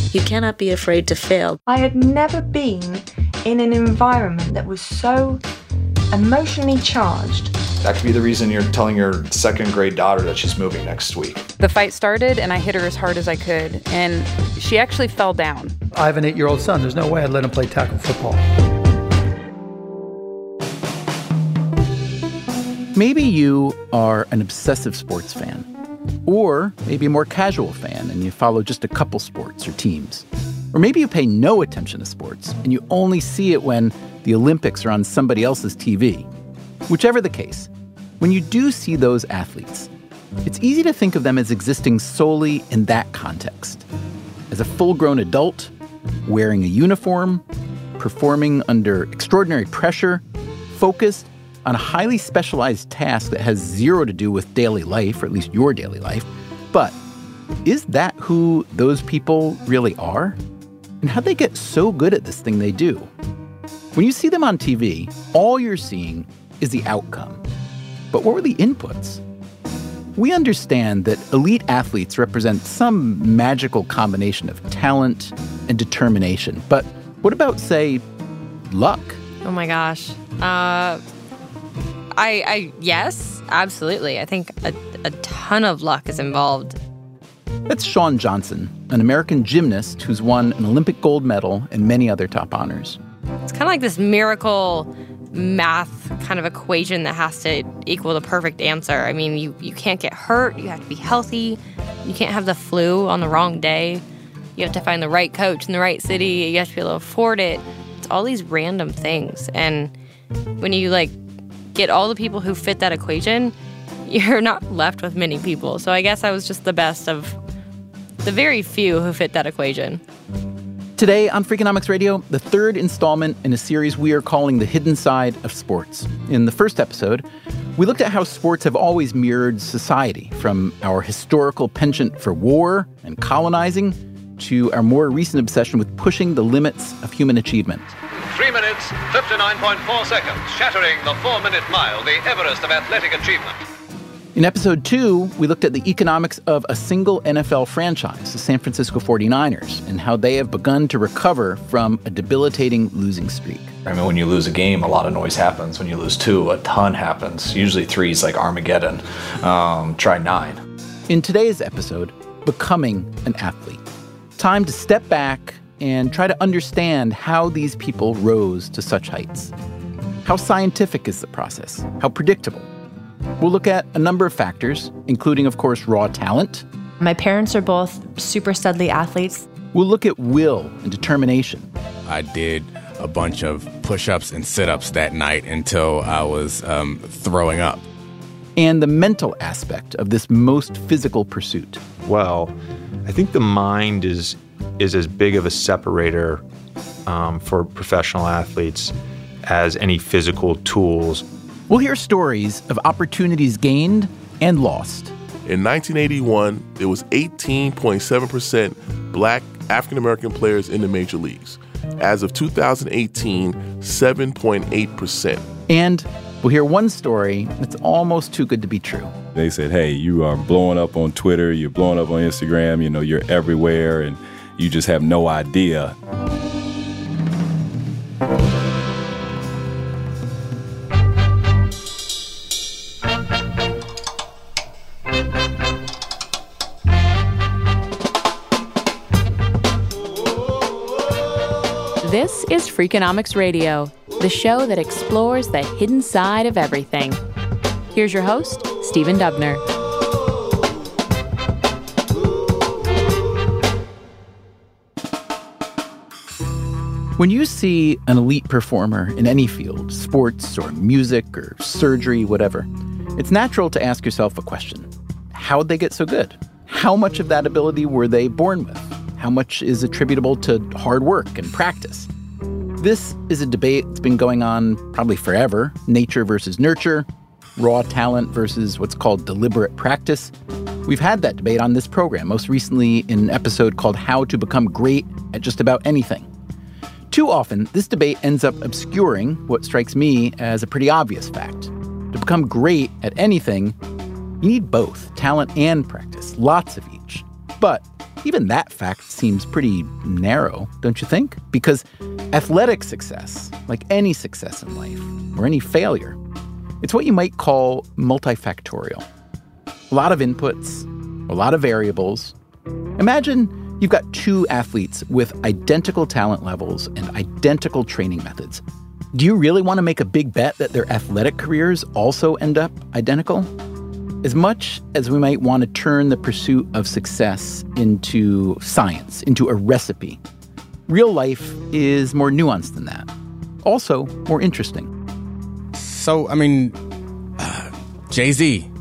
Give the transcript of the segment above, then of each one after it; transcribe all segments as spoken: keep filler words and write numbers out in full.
You cannot be afraid to fail. I had never been in an environment that was so emotionally charged. That could be the reason you're telling your second grade daughter that she's moving next week. The fight started, and I hit her as hard as I could, and she actually fell down. I have an eight-year-old son. There's no way I'd let him play tackle football. Maybe you are an obsessive sports fan, or maybe a more casual fan and you follow just a couple sports or teams. Or maybe you pay no attention to sports and you only see it when the Olympics are on somebody else's T V. Whichever the case, when you do see those athletes, it's easy to think of them as existing solely in that context. As a full-grown adult, wearing a uniform, performing under extraordinary pressure, focused on a highly specialized task that has zero to do with daily life, or at least your daily life. But is that who those people really are? And how'd they get so good at this thing they do? When you see them on T V, all you're seeing is the outcome. But what were the inputs? We understand that elite athletes represent some magical combination of talent and determination. But what about, say, luck? Oh my gosh. Uh, I, I, yes, absolutely. I think a, a ton of luck is involved. That's Shawn Johnson, an American gymnast who's won an Olympic gold medal and many other top honors. It's kind of like this miracle math kind of equation that has to equal the perfect answer. I mean, you, you can't get hurt. You have to be healthy. You can't have the flu on the wrong day. You have to find the right coach in the right city. You have to be able to afford it. It's all these random things. And when you, like, get all the people who fit that equation, you're not left with many people. So I guess I was just the best of the very few who fit that equation. Today on Freakonomics Radio, the third installment in a series we are calling The Hidden Side of Sports. In the first episode, we looked at how sports have always mirrored society, from our historical penchant for war and colonizing to our more recent obsession with pushing the limits of human achievement. Three minutes, fifty-nine point four seconds, shattering the four-minute mile, the Everest of athletic achievement. In episode two, we looked at the economics of a single N F L franchise, the San Francisco forty-niners, and how they have begun to recover from a debilitating losing streak. I mean, when you lose a game, a lot of noise happens. When you lose two, a ton happens. Usually three is like Armageddon. Um, try nine. In today's episode, becoming an athlete. Time to step back and try to understand how these people rose to such heights. How scientific is the process? How predictable? We'll look at a number of factors, including, of course, raw talent. My parents are both super studly athletes. We'll look at will and determination. I did a bunch of push-ups and sit-ups that night until I was um, throwing up. And the mental aspect of this most physical pursuit. Well, I think the mind is is as big of a separator um, for professional athletes as any physical tools. We'll hear stories of opportunities gained and lost. In nineteen eighty-one, there was eighteen point seven percent black African-American players in the major leagues. As of two thousand eighteen, seven point eight percent. And we'll hear one story that's almost too good to be true. They said, hey, you are blowing up on Twitter, you're blowing up on Instagram, you know, you're everywhere, and you just have no idea. This is Freakonomics Radio, the show that explores the hidden side of everything. Here's your host, Stephen Dubner. When you see an elite performer in any field, sports or music or surgery, whatever, it's natural to ask yourself a question. How'd they get so good? How much of that ability were they born with? How much is attributable to hard work and practice? This is a debate that's been going on probably forever. Nature versus nurture, raw talent versus what's called deliberate practice. We've had that debate on this program, most recently in an episode called How to Become Great at Just About Anything. Too often, this debate ends up obscuring what strikes me as a pretty obvious fact. To become great at anything, you need both talent and practice, lots of each. But even that fact seems pretty narrow, don't you think? Because athletic success, like any success in life, or any failure, it's what you might call multifactorial. A lot of inputs, a lot of variables. Imagine you've got two athletes with identical talent levels and identical training methods. Do you really want to make a big bet that their athletic careers also end up identical? As much as we might want to turn the pursuit of success into science, into a recipe, real life is more nuanced than that. Also, more interesting. So, I mean, uh, Jay-Z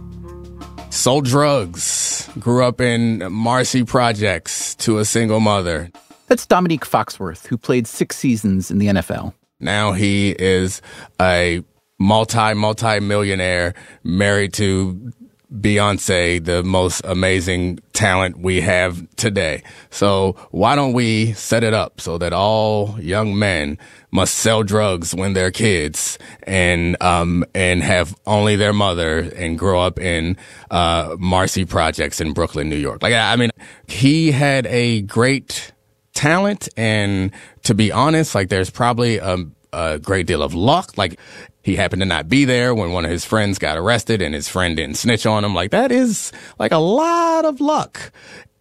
sold drugs, grew up in Marcy Projects to a single mother. That's Dominique Foxworth, who played six seasons in the N F L. Now he is a multi, multi-millionaire married to Beyonce, the most amazing talent we have today. So why don't we set it up so that all young men must sell drugs when they're kids and um and have only their mother and grow up in uh Marcy Projects in Brooklyn, New York. Like, I mean, he had a great talent, and to be honest, like, there's probably a, a great deal of luck. Like, he happened to not be there when one of his friends got arrested and his friend didn't snitch on him. Like, that is like a lot of luck.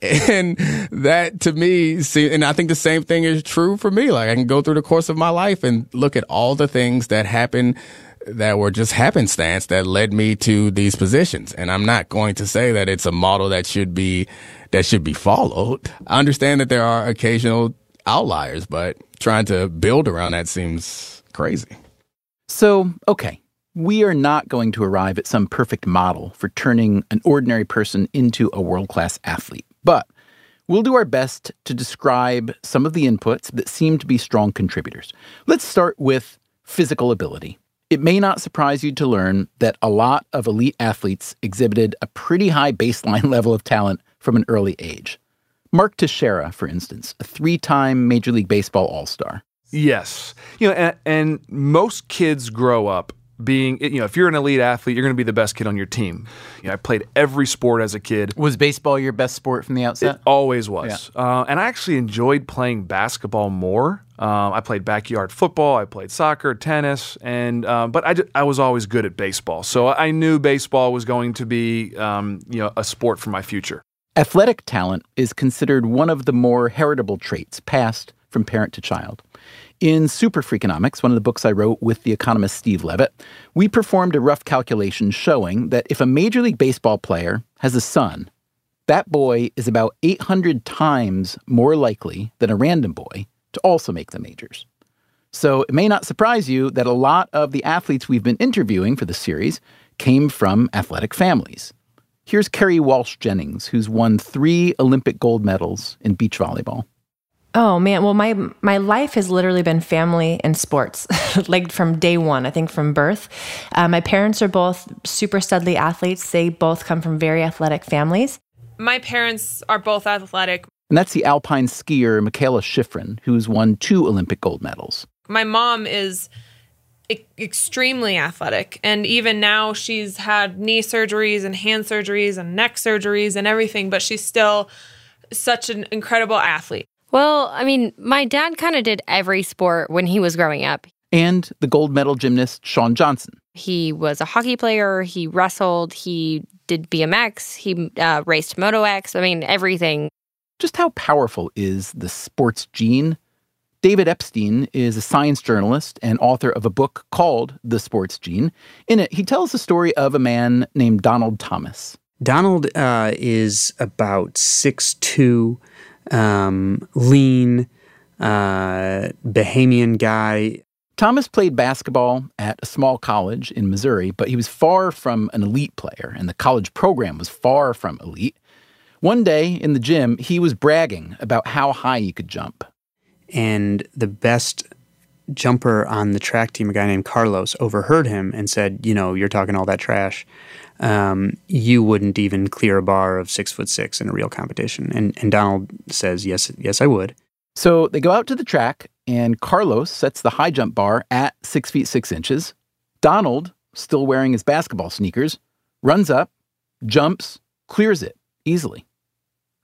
And that, to me, see, and I think the same thing is true for me. Like, I can go through the course of my life and look at all the things that happened that were just happenstance that led me to these positions. And I'm not going to say that it's a model that should be, that should be followed. I understand that there are occasional outliers, but trying to build around that seems crazy. So, okay, we are not going to arrive at some perfect model for turning an ordinary person into a world-class athlete, but we'll do our best to describe some of the inputs that seem to be strong contributors. Let's start with physical ability. It may not surprise you to learn that a lot of elite athletes exhibited a pretty high baseline level of talent from an early age. Mark Teixeira, for instance, a three-time Major League Baseball All-Star. Yes. You know, and, and most kids grow up being, you know, if you're an elite athlete, you're going to be the best kid on your team. You know, I played every sport as a kid. Was baseball your best sport from the outset? It always was. Yeah. Uh, and I actually enjoyed playing basketball more. Um, I played backyard football, I played soccer, tennis, and uh, but I, d- I was always good at baseball. So I knew baseball was going to be, um, you know, a sport for my future. Athletic talent is considered one of the more heritable traits passed from parent to child. In Super Freakonomics, one of the books I wrote with the economist Steve Levitt, we performed a rough calculation showing that if a Major League Baseball player has a son, that boy is about eight hundred times more likely than a random boy to also make the majors. So it may not surprise you that a lot of the athletes we've been interviewing for the series came from athletic families. Here's Kerry Walsh Jennings, who's won three Olympic gold medals in beach volleyball. Oh, man. Well, my my life has literally been family and sports, like from day one, I think from birth. Uh, my parents are both super studly athletes. They both come from very athletic families. My parents are both athletic. And that's the alpine skier Michaela Schifrin, who's won two Olympic gold medals. My mom is e- extremely athletic. And even now she's had knee surgeries and hand surgeries and neck surgeries and everything, but she's still such an incredible athlete. Well, I mean, my dad kind of did every sport when he was growing up. And the gold medal gymnast Shawn Johnson. He was a hockey player. He wrestled. He did B M X. He uh, raced Moto X. I mean, everything. Just how powerful is the sports gene? David Epstein is a science journalist and author of a book called The Sports Gene. In it, he tells the story of a man named Donald Thomas. Donald uh, is about six foot two, um, lean, uh, Bahamian guy. Thomas played basketball at a small college in Missouri, but he was far from an elite player, and the college program was far from elite. One day in the gym, he was bragging about how high he could jump. And the best jumper on the track team, a guy named Carlos, overheard him and said, you know, you're talking all that trash. Um, you wouldn't even clear a bar of six foot six in a real competition. And, and Donald says, yes, yes, I would. So they go out to the track, and Carlos sets the high jump bar at six feet six inches. Donald, still wearing his basketball sneakers, runs up, jumps, clears it easily.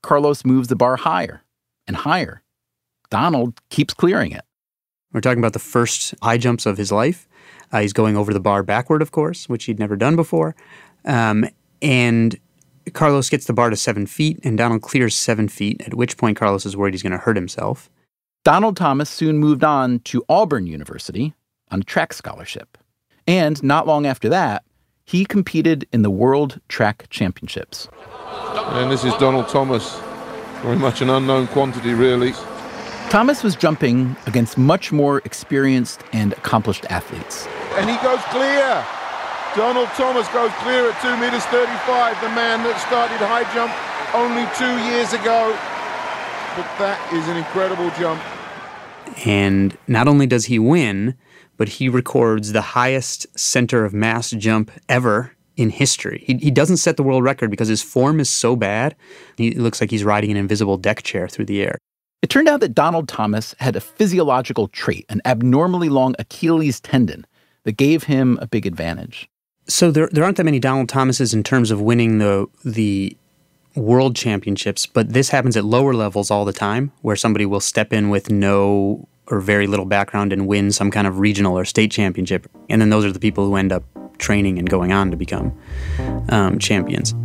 Carlos moves the bar higher and higher. Donald keeps clearing it. We're talking about the first high jumps of his life. Uh, he's going over the bar backward, of course, which he'd never done before. Um, and Carlos gets the bar to seven feet, and Donald clears seven feet, at which point Carlos is worried he's going to hurt himself. Donald Thomas soon moved on to Auburn University on a track scholarship. And not long after that, he competed in the World Track Championships. And this is Donald Thomas, very much an unknown quantity, really. Thomas was jumping against much more experienced and accomplished athletes. And he goes clear. Donald Thomas goes clear at two meters thirty-five, the man that started high jump only two years ago. But that is an incredible jump. And not only does he win, but he records the highest center of mass jump ever in history. He, he doesn't set the world record because his form is so bad, he it looks like he's riding an invisible deck chair through the air. It turned out that Donald Thomas had a physiological trait, an abnormally long Achilles tendon, that gave him a big advantage. So there there aren't that many Donald Thomases in terms of winning the the world championships, but this happens at lower levels all the time, where somebody will step in with no or very little background and win some kind of regional or state championship. And then those are the people who end up training and going on to become um, champions.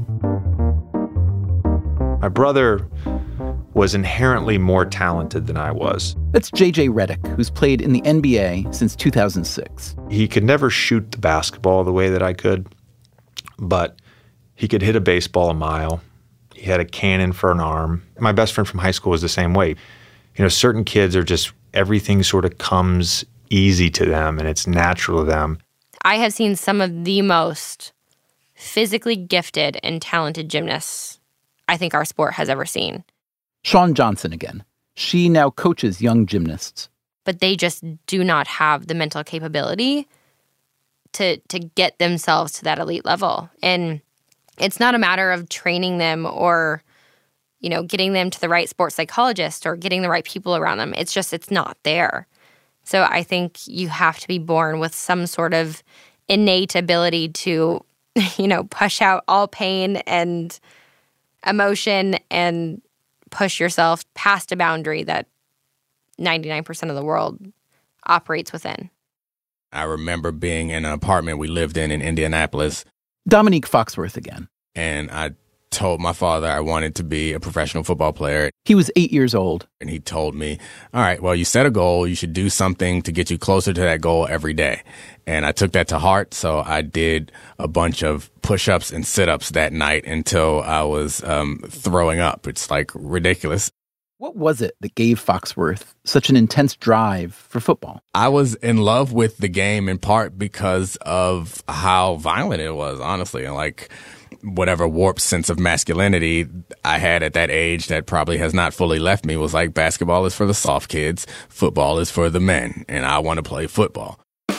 My brother was inherently more talented than I was. That's J J Redick, who's played in the N B A since two thousand six. He could never shoot the basketball the way that I could, but he could hit a baseball a mile. He had a cannon for an arm. My best friend from high school was the same way. You know, certain kids are just, everything sort of comes easy to them and it's natural to them. I have seen some of the most physically gifted and talented gymnasts I think our sport has ever seen. Shawn Johnson again. She now coaches young gymnasts. But they just do not have the mental capability to to get themselves to that elite level. And it's not a matter of training them or, you know, getting them to the right sports psychologist or getting the right people around them. It's just, it's not there. So I think you have to be born with some sort of innate ability to, you know, push out all pain and emotion and push yourself past a boundary that ninety-nine percent of the world operates within. I remember being in an apartment we lived in in Indianapolis. Dominique Foxworth again. And I told my father I wanted to be a professional football player. He was eight years old. And he told me, all right, well, you set a goal. You should do something to get you closer to that goal every day. And I took that to heart. So I did a bunch of push-ups and sit-ups that night until I was um, throwing up. It's like ridiculous. What was it that gave Foxworth such an intense drive for football? I was in love with the game in part because of how violent it was, honestly. And like whatever warped sense of masculinity I had at that age that probably has not fully left me was like basketball is for the soft kids, football is for the men, and I want to play football.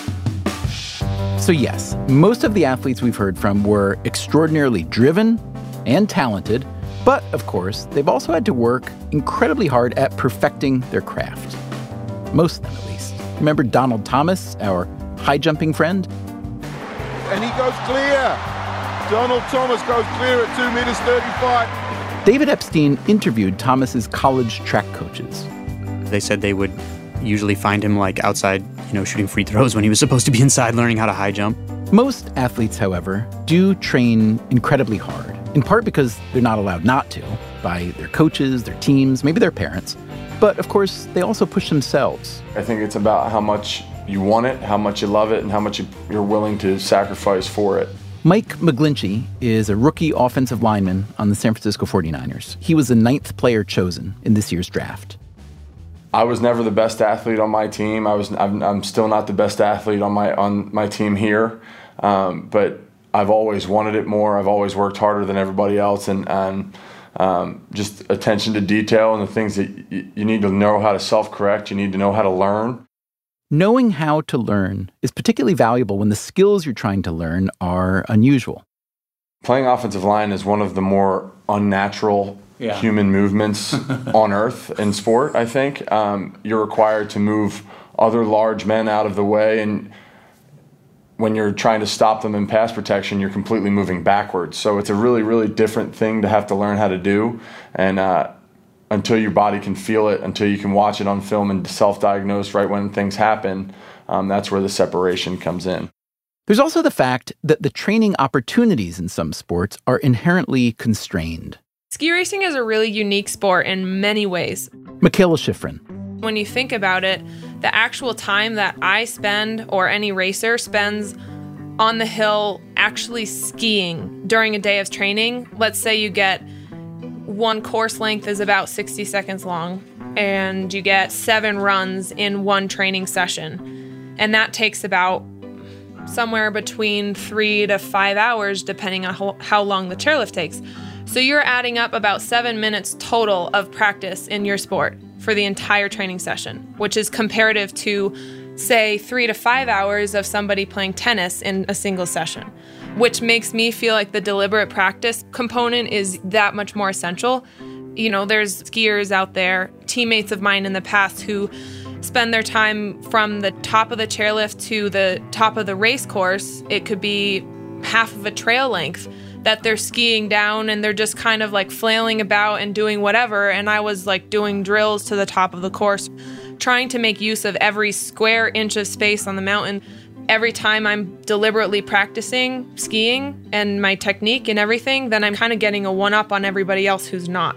So yes, most of the athletes we've heard from were extraordinarily driven and talented, but of course, they've also had to work incredibly hard at perfecting their craft. Most of them, at least. Remember Donald Thomas, our high jumping friend? And he goes clear. Donald Thomas goes clear at two meters thirty-five. David Epstein interviewed Thomas's college track coaches. They said they would usually find him like outside, you know, shooting free throws when he was supposed to be inside learning how to high jump. Most athletes, however, do train incredibly hard, in part because they're not allowed not to, by their coaches, their teams, maybe their parents. But of course, they also push themselves. I think it's about how much you want it, how much you love it, and how much you're willing to sacrifice for it. Mike McGlinchey is a rookie offensive lineman on the San Francisco forty-niners. He was the ninth player chosen in this year's draft. I was never the best athlete on my team. I was. I'm, I'm still not the best athlete on my on my team here, um, but I've always wanted it more. I've always worked harder than everybody else, and and um, just attention to detail and the things that y- you need to know how to self-correct. You need to know how to learn. Knowing how to learn is particularly valuable when the skills you're trying to learn are unusual. Playing offensive line is one of the more unnatural yeah. human movements on earth in sport, I think. Um, you're required to move other large men out of the way, and when you're trying to stop them in pass protection, you're completely moving backwards. So it's a really, really different thing to have to learn how to do. And uh, until your body can feel it, until you can watch it on film and self-diagnose right when things happen, um, that's where the separation comes in. There's also the fact that the training opportunities in some sports are inherently constrained. Ski racing is a really unique sport in many ways. Michaela Schifrin. When you think about it, the actual time that I spend or any racer spends on the hill actually skiing during a day of training, let's say you get one course length is about sixty seconds long and you get seven runs in one training session. And that takes about somewhere between three to five hours, depending on how, how long the chairlift takes. So you're adding up about seven minutes total of practice in your sport for the entire training session, which is comparative to, say, three to five hours of somebody playing tennis in a single session, which makes me feel like the deliberate practice component is that much more essential. You know, there's skiers out there, teammates of mine in the past, who spend their time from the top of the chairlift to the top of the race course. It could be half of a trail length that they're skiing down and they're just kind of like flailing about and doing whatever. And I was like doing drills to the top of the course, trying to make use of every square inch of space on the mountain. Every time I'm deliberately practicing skiing and my technique and everything, then I'm kind of getting a one-up on everybody else who's not.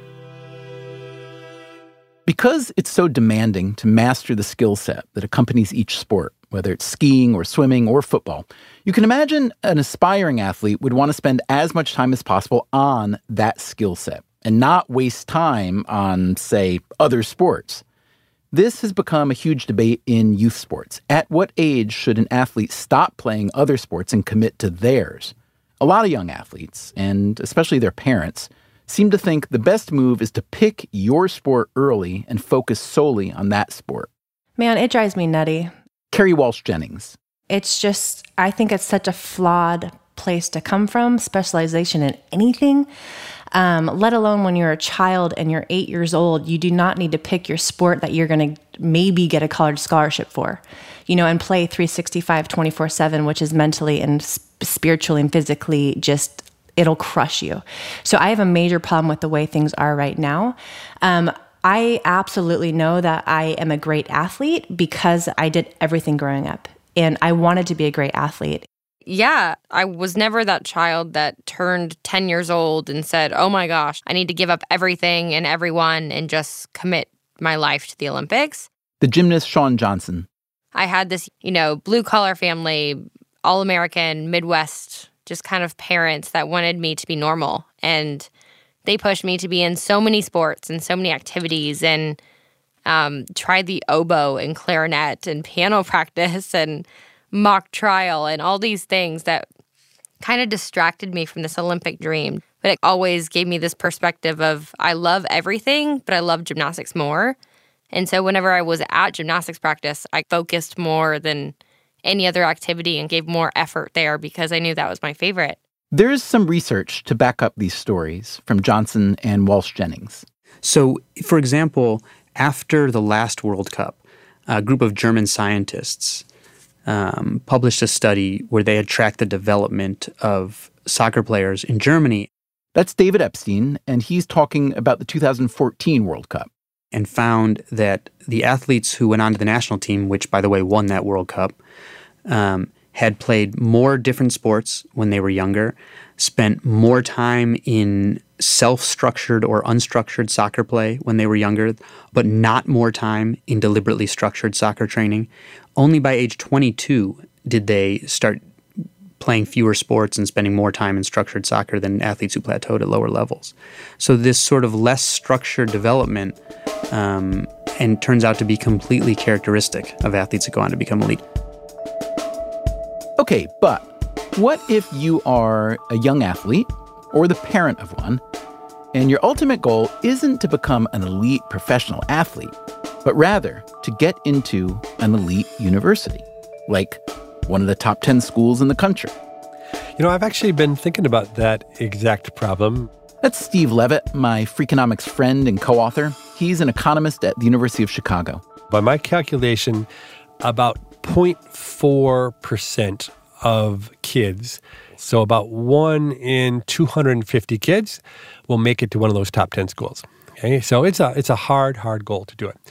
Because it's so demanding to master the skill set that accompanies each sport, whether it's skiing or swimming or football, you can imagine an aspiring athlete would want to spend as much time as possible on that skill set and not waste time on, say, other sports. This has become a huge debate in youth sports. At what age should an athlete stop playing other sports and commit to theirs? A lot of young athletes, and especially their parents, seem to think the best move is to pick your sport early and focus solely on that sport. Man, it drives me nutty. Kerry Walsh Jennings. It's just, I think it's such a flawed place to come from, specialization in anything, um, let alone when you're a child and you're eight years old. You do not need to pick your sport that you're going to maybe get a college scholarship for, you know, and play three sixty-five, twenty-four seven, which is mentally and spiritually and physically just, it'll crush you. So I have a major problem with the way things are right now. Um, I absolutely know that I am a great athlete because I did everything growing up, and I wanted to be a great athlete. Yeah, I was never that child that turned ten years old and said, oh my gosh, I need to give up everything and everyone and just commit my life to the Olympics. The gymnast Shawn Johnson. I had this, you know, blue-collar family, all-American, Midwest, just kind of parents that wanted me to be normal. And they pushed me to be in so many sports and so many activities, and um, tried the oboe and clarinet and piano practice and mock trial and all these things that kind of distracted me from this Olympic dream. But it always gave me this perspective of I love everything, but I love gymnastics more. And so whenever I was at gymnastics practice, I focused more than any other activity and gave more effort there because I knew that was my favorite. There's some research to back up these stories from Johnson and Walsh Jennings. So, for example, after the last World Cup, a group of German scientists um, published a study where they had tracked the development of soccer players in Germany. That's David Epstein, and he's talking about the two thousand fourteen World Cup. And found that the athletes who went on to the national team, which, by the way, won that World Cup, um, had played more different sports when they were younger, spent more time in self-structured or unstructured soccer play when they were younger, but not more time in deliberately structured soccer training. Only by age twenty-two did they start playing fewer sports and spending more time in structured soccer than athletes who plateaued at lower levels. So this sort of less structured development um, and turns out to be completely characteristic of athletes that go on to become elite. Okay, but what if you are a young athlete or the parent of one, and your ultimate goal isn't to become an elite professional athlete, but rather to get into an elite university, like one of the top ten schools in the country? You know, I've actually been thinking about that exact problem. That's Steve Levitt, my Freakonomics friend and co-author. He's an economist at the University of Chicago. By my calculation, about zero point four percent of kids, so about one in two hundred fifty kids, will make it to one of those top ten schools. Okay, so it's a it's a hard, hard goal to do it.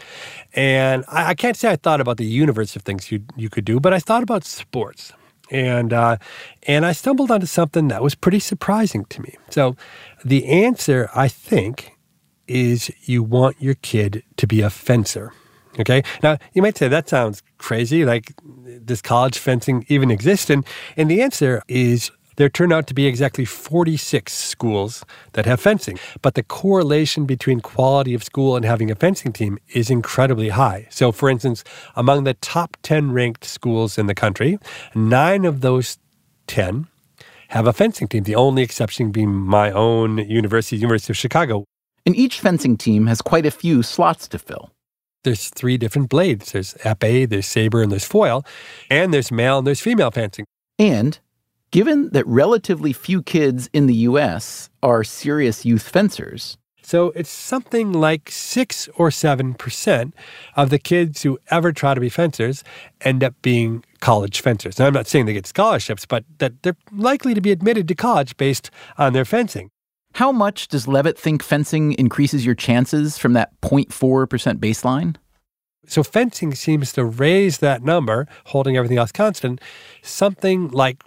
And I, I can't say I thought about the universe of things you you could do, but I thought about sports. And uh, and I stumbled onto something that was pretty surprising to me. So the answer, I think, is you want your kid to be a fencer. Okay? Now, you might say, that sounds crazy. Like, does college fencing even exist? And, and the answer is there turn out to be exactly forty-six schools that have fencing. But the correlation between quality of school and having a fencing team is incredibly high. So, for instance, among the top ten ranked schools in the country, nine of those ten have a fencing team, the only exception being my own university, University of Chicago. And each fencing team has quite a few slots to fill. There's three different blades. There's épée, there's saber, and there's foil. And there's male and there's female fencing. And given that relatively few kids in the U S are serious youth fencers. So it's something like six or seven percent of the kids who ever try to be fencers end up being college fencers. Now, I'm not saying they get scholarships, but that they're likely to be admitted to college based on their fencing. How much does Levitt think fencing increases your chances from that zero point four percent baseline? So fencing seems to raise that number, holding everything else constant, something like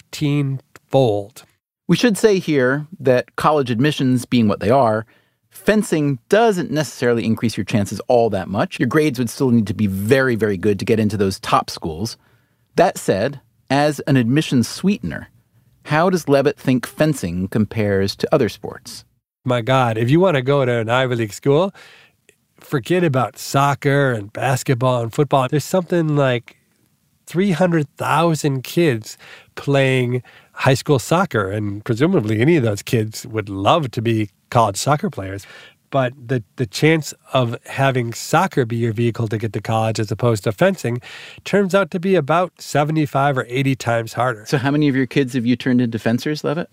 fifteen-fold. We should say here that college admissions being what they are, fencing doesn't necessarily increase your chances all that much. Your grades would still need to be very, very good to get into those top schools. That said, as an admissions sweetener, how does Levitt think fencing compares to other sports? My God, if you want to go to an Ivy League school, forget about soccer and basketball and football. There's something like three hundred thousand kids playing high school soccer, and presumably any of those kids would love to be college soccer players. But the, the chance of having soccer be your vehicle to get to college as opposed to fencing turns out to be about seventy-five or eighty times harder. So how many of your kids have you turned into fencers, Levitt?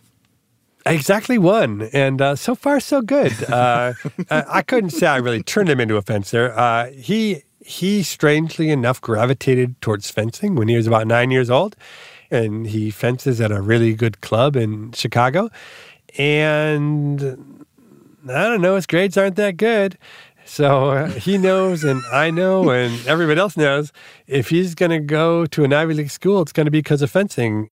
Exactly one, and uh, so far so good. Uh, I couldn't say I really turned him into a fencer. Uh, he he strangely enough gravitated towards fencing when he was about nine years old, and he fences at a really good club in Chicago. And I don't know, his grades aren't that good. So uh, he knows, and I know, and everybody else knows, if he's going to go to an Ivy League school, it's going to be because of fencing.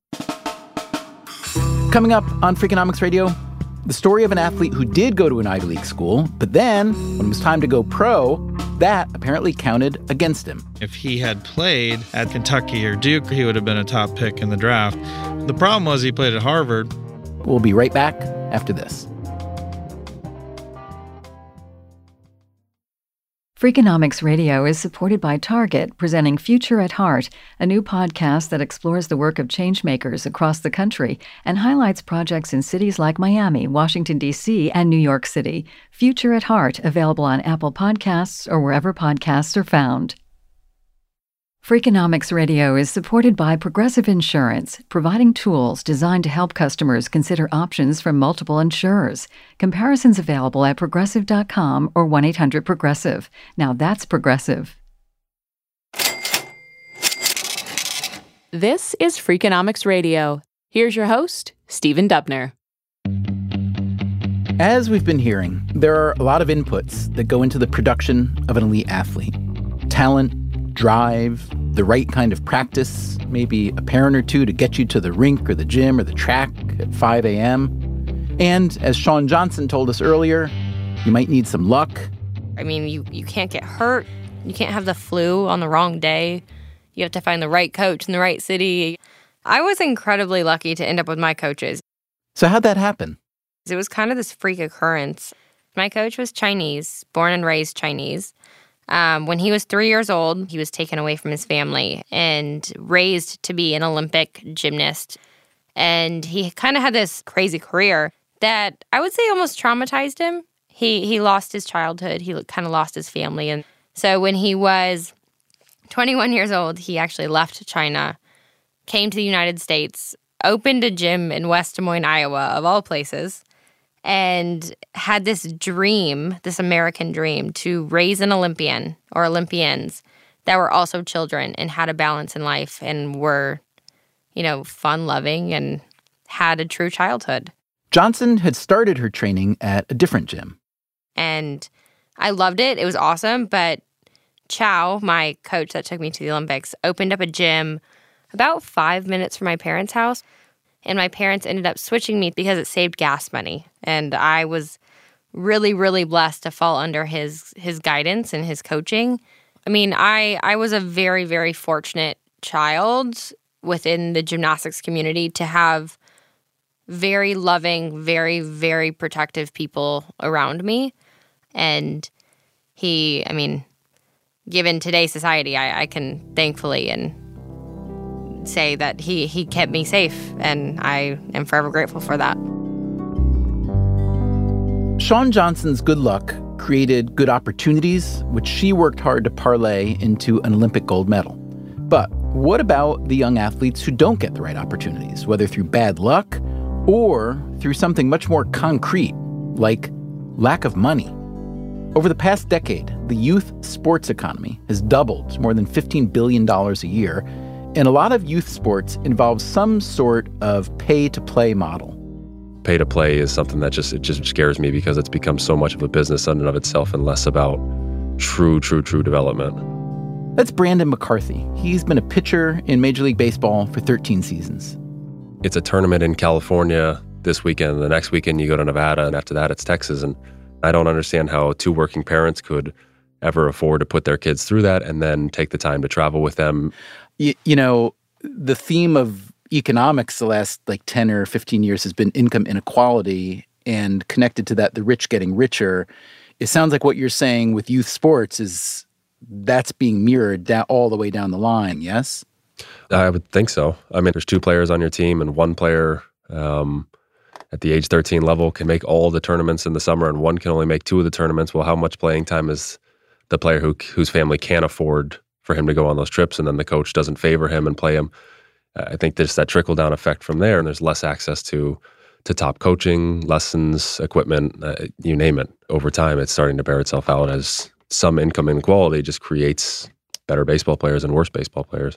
Coming up on Freakonomics Radio, the story of an athlete who did go to an Ivy League school, but then, when it was time to go pro, that apparently counted against him. If he had played at Kentucky or Duke, he would have been a top pick in the draft. The problem was he played at Harvard. We'll be right back after this. Freakonomics Radio is supported by Target, presenting Future at Heart, a new podcast that explores the work of changemakers across the country and highlights projects in cities like Miami, Washington, D C, and New York City. Future at Heart, available on Apple Podcasts or wherever podcasts are found. Freakonomics Radio is supported by Progressive Insurance, providing tools designed to help customers consider options from multiple insurers. Comparisons available at progressive dot com or one eight hundred progressive. Now that's Progressive. This is Freakonomics Radio. Here's your host, Stephen Dubner. As we've been hearing, there are a lot of inputs that go into the production of an elite athlete. Talent, drive, the right kind of practice, maybe a parent or two to get you to the rink or the gym or the track at five a.m. And as Shawn Johnson told us earlier, you might need some luck. I mean, you, you can't get hurt. You can't have the flu on the wrong day. You have to find the right coach in the right city. I was incredibly lucky to end up with my coaches. So how'd that happen? It was kind of this freak occurrence. My coach was Chinese, born and raised Chinese. Um, when he was three years old, he was taken away from his family and raised to be an Olympic gymnast. And he kind of had this crazy career that I would say almost traumatized him. He he lost his childhood. He kind of lost his family. And so when he was twenty-one years old, he actually left China, came to the United States, opened a gym in West Des Moines, Iowa, of all places, and had this dream, this American dream, to raise an Olympian or Olympians that were also children and had a balance in life and were you know, fun-loving and had a true childhood. Johnson had started her training at a different gym. And I loved it. It was awesome. But Chow, my coach that took me to the Olympics, opened up a gym about five minutes from my parents' house. And my parents ended up switching me because it saved gas money. And I was really, really blessed to fall under his his guidance and his coaching. I mean, I, I was a very, very fortunate child within the gymnastics community to have very loving, very, very protective people around me. And he, I mean, given today's society, I, I can thankfully and say that he, he kept me safe, and I am forever grateful for that. Shawn Johnson's good luck created good opportunities, which she worked hard to parlay into an Olympic gold medal. But what about the young athletes who don't get the right opportunities, whether through bad luck or through something much more concrete, like lack of money? Over the past decade, the youth sports economy has doubled to more than fifteen billion dollars a year, and a lot of youth sports involves some sort of pay-to-play model. Pay to play is something that just it just scares me because it's become so much of a business in and of itself and less about true, true, true development. That's Brandon McCarthy. He's been a pitcher in Major League Baseball for thirteen seasons. It's a tournament in California this weekend, and the next weekend you go to Nevada, and after that it's Texas. And I don't understand how two working parents could ever afford to put their kids through that and then take the time to travel with them. You, you know, the theme of economics the last like ten or fifteen years has been income inequality, and connected to that, the rich getting richer. It sounds like what you're saying with youth sports is that's being mirrored down, all the way down the line, yes? I would think so. I mean, there's two players on your team, and one player um, at the age thirteen level can make all the tournaments in the summer, and one can only make two of the tournaments. Well, how much playing time is the player who whose family can't afford for him to go on those trips, and then the coach doesn't favor him and play him? I think there's that trickle-down effect from there, and there's less access to to top coaching, lessons, equipment, uh, you name it. Over time, it's starting to bear itself out as some income inequality just creates better baseball players and worse baseball players.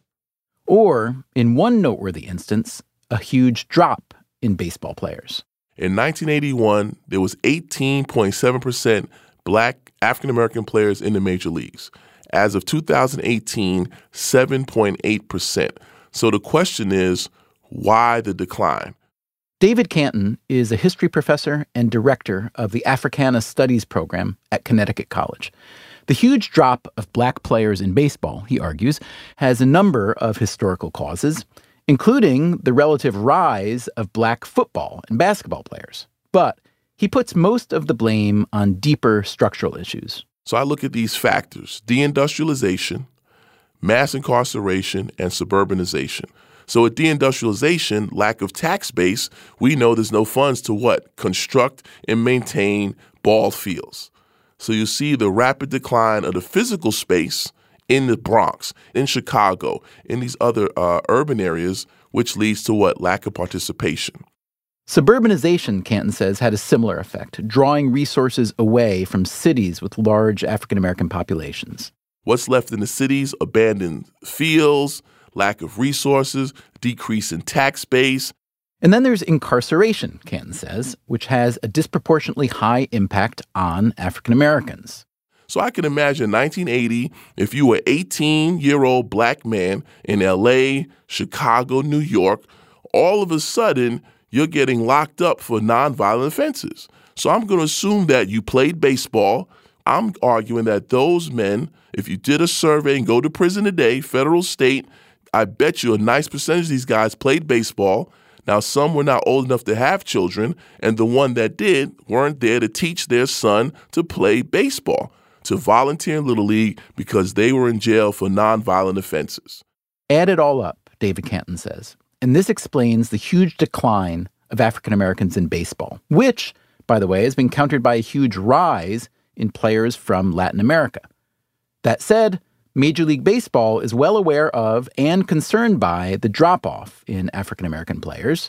Or, in one noteworthy instance, a huge drop in baseball players. In nineteen eighty-one, there was eighteen point seven percent black African-American players in the major leagues. As of two thousand eighteen, seven point eight percent. So the question is, why the decline? David Canton is a history professor and director of the Africana Studies program at Connecticut College. The huge drop of black players in baseball, he argues, has a number of historical causes, including the relative rise of black football and basketball players. But he puts most of the blame on deeper structural issues. So I look at these factors: deindustrialization, mass incarceration, and suburbanization. So with deindustrialization, lack of tax base, we know there's no funds to what? Construct and maintain ball fields. So you see the rapid decline of the physical space in the Bronx, in Chicago, in these other uh, urban areas, which leads to what? Lack of participation. Suburbanization, Canton says, had a similar effect, drawing resources away from cities with large African-American populations. What's left in the cities? Abandoned fields, lack of resources, decrease in tax base. And then there's incarceration, Canton says, which has a disproportionately high impact on African Americans. So I can imagine nineteen eighty, if you were an eighteen-year-old black man in L A, Chicago, New York, all of a sudden you're getting locked up for nonviolent offenses. So I'm going to assume that you played baseball. I'm arguing that those men, if you did a survey and go to prison today, federal, state, I bet you a nice percentage of these guys played baseball. Now, some were not old enough to have children, and the one that did weren't there to teach their son to play baseball, to volunteer in Little League because they were in jail for nonviolent offenses. Add it all up, David Canton says, and this explains the huge decline of African Americans in baseball, which, by the way, has been countered by a huge rise in players from Latin America. That said, Major League Baseball is well aware of and concerned by the drop-off in African-American players.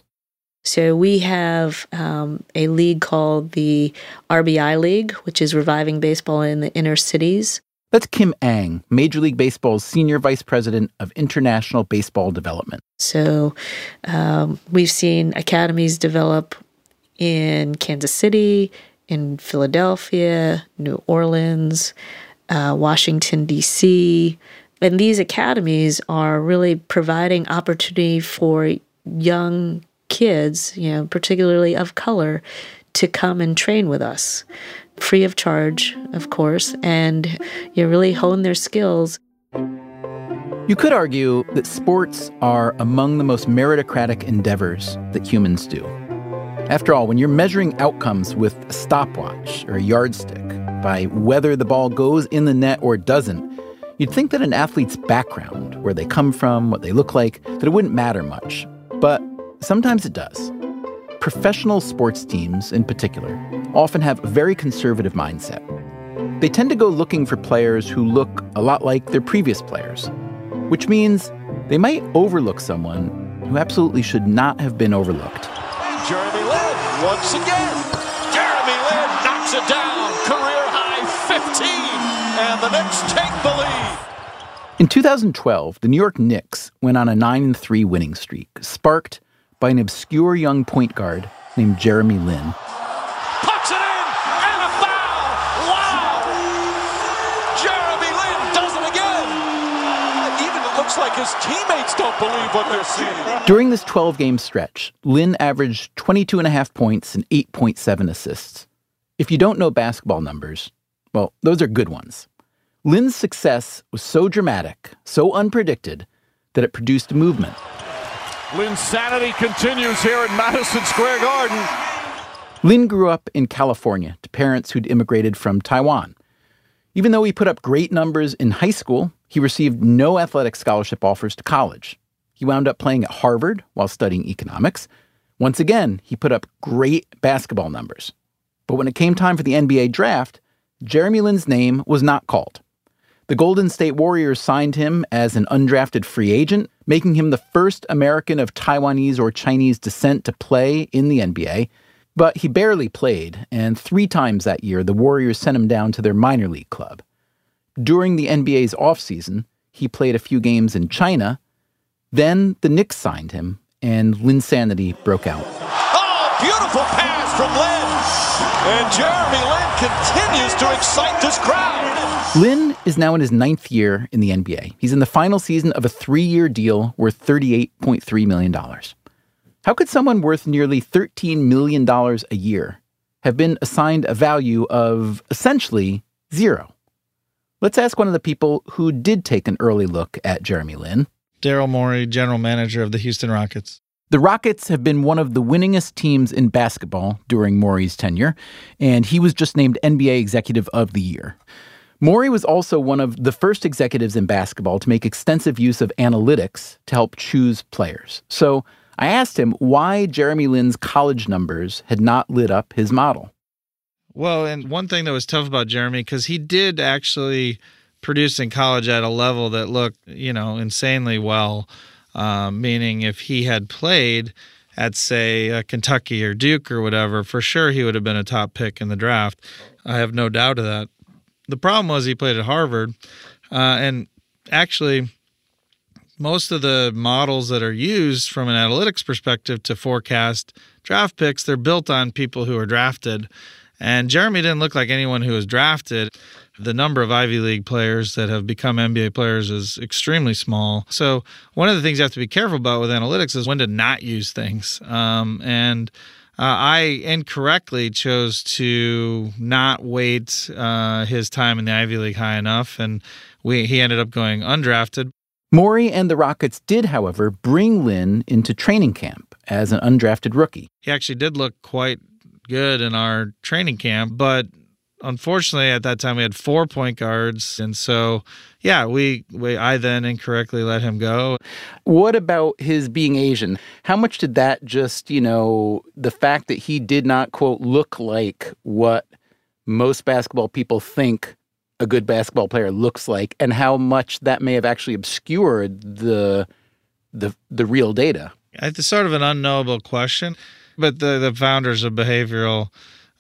So we have um, a league called the R B I League, which is reviving baseball in the inner cities. That's Kim Ang, Major League Baseball's Senior Vice President of International Baseball Development. So um, we've seen academies develop in Kansas City, in Philadelphia, New Orleans, uh, Washington, D C, and these academies are really providing opportunity for young kids, you know, particularly of color, to come and train with us. Free of charge, of course, and you really hone their skills. You could argue that sports are among the most meritocratic endeavors that humans do. After all, when you're measuring outcomes with a stopwatch or a yardstick by whether the ball goes in the net or doesn't, you'd think that an athlete's background, where they come from, what they look like, that it wouldn't matter much. But sometimes it does. Professional sports teams, in particular, often have a very conservative mindset. They tend to go looking for players who look a lot like their previous players, which means they might overlook someone who absolutely should not have been overlooked. Jeremy Lin, once again. Jeremy Lin knocks it down. Career high fifteen. And the Knicks take the lead. In two thousand twelve, the New York Knicks went on a nine and three winning streak, sparked by an obscure young point guard named Jeremy Lin. Puts it in, and a foul! Wow! Jeremy Lin does it again! Even it looks like his teammates don't believe what they're seeing. During this twelve-game stretch, Lin averaged twenty-two and a half points and eight point seven assists. If you don't know basketball numbers, well, those are good ones. Lin's success was so dramatic, so unpredicted, that it produced movement. Lin's sanity continues here at Madison Square Garden. Lin grew up in California to parents who'd immigrated from Taiwan. Even though he put up great numbers in high school, he received no athletic scholarship offers to college. He wound up playing at Harvard while studying economics. Once again, he put up great basketball numbers. But when it came time for the N B A draft, Jeremy Lin's name was not called. The Golden State Warriors signed him as an undrafted free agent, making him the first American of Taiwanese or Chinese descent to play in the N B A. But he barely played, and three times that year, the Warriors sent him down to their minor league club. During the N B A's offseason, he played a few games in China. Then the Knicks signed him, and Linsanity broke out. Oh, beautiful pass from Lin! And Jeremy Lin continues to excite this crowd. Lin is now in his ninth year in the N B A. He's in the final season of a three-year deal worth thirty-eight point three million dollars. How could someone worth nearly thirteen million dollars a year have been assigned a value of essentially zero? Let's ask one of the people who did take an early look at Jeremy Lin. Daryl Morey, general manager of the Houston Rockets. The Rockets have been one of the winningest teams in basketball during Morey's tenure, and he was just named N B A Executive of the Year. Morey was also one of the first executives in basketball to make extensive use of analytics to help choose players. So I asked him why Jeremy Lin's college numbers had not lit up his model. Well, and one thing that was tough about Jeremy, because he did actually produce in college at a level that looked, you know, insanely well, um, meaning if he had played at, say, uh, Kentucky or Duke or whatever, for sure he would have been a top pick in the draft. I have no doubt of that. The problem was he played at Harvard, uh, and actually most of the models that are used from an analytics perspective to forecast draft picks, they're built on people who are drafted. And Jeremy didn't look like anyone who was drafted. The number of Ivy League players that have become N B A players is extremely small. So one of the things you have to be careful about with analytics is when to not use things. Um, and Uh, I incorrectly chose to not wait uh, his time in the Ivy League high enough, and we he ended up going undrafted. Morey and the Rockets did, however, bring Lin into training camp as an undrafted rookie. He actually did look quite good in our training camp, but unfortunately at that time we had four point guards, and so yeah, we, we I then incorrectly let him go. What about his being Asian? How much did that just, you know, the fact that he did not, quote, look like what most basketball people think a good basketball player looks like, and how much that may have actually obscured the the the real data? It's sort of an unknowable question, but the, the founders of behavioral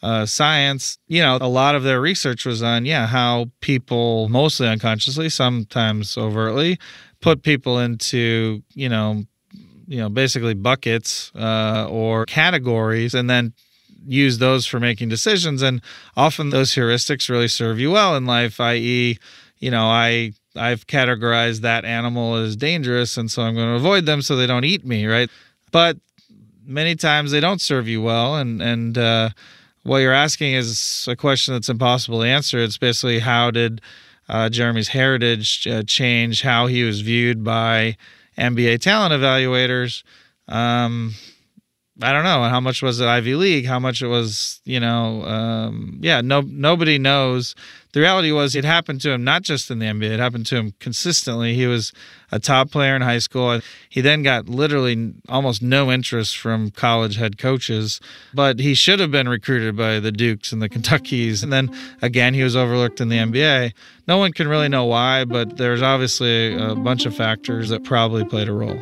uh, science, you know, a lot of their research was on, yeah, how people, mostly unconsciously, sometimes overtly, put people into, you know, you know, basically buckets uh, or categories, and then use those for making decisions. And often those heuristics really serve you well in life, that is, you know, I, I've categorized that animal as dangerous, and so I'm going to avoid them so they don't eat me, right? But many times they don't serve you well, and, and uh, what you're asking is a question that's impossible to answer. It's basically, how did uh, Jeremy's heritage uh, change how he was viewed by N B A talent evaluators? Um, I don't know. How much was it Ivy League? How much it was, you know, um, yeah, no, nobody knows. The reality was it happened to him not just in the N B A. It happened to him consistently. He was a top player in high school. He then got literally almost no interest from college head coaches, but he should have been recruited by the Dukes and the Kentuckys. And then, again, he was overlooked in the N B A. No one can really know why, but there's obviously a bunch of factors that probably played a role.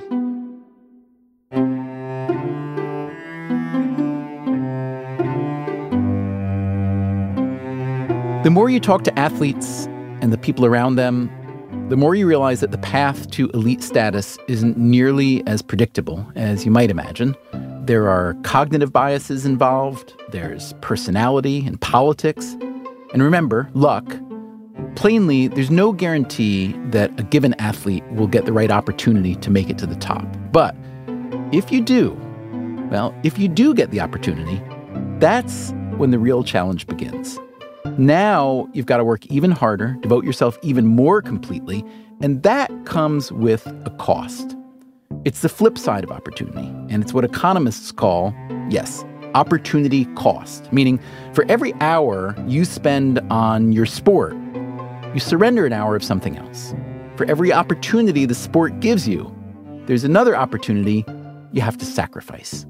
The more you talk to athletes and the people around them, the more you realize that the path to elite status isn't nearly as predictable as you might imagine. There are cognitive biases involved, there's personality and politics, and remember, luck. Plainly, there's no guarantee that a given athlete will get the right opportunity to make it to the top. But if you do, well, if you do get the opportunity, that's when the real challenge begins. Now you've got to work even harder, devote yourself even more completely, and that comes with a cost. It's the flip side of opportunity, and it's what economists call, yes, opportunity cost, meaning for every hour you spend on your sport, you surrender an hour of something else. For every opportunity the sport gives you, there's another opportunity you have to sacrifice.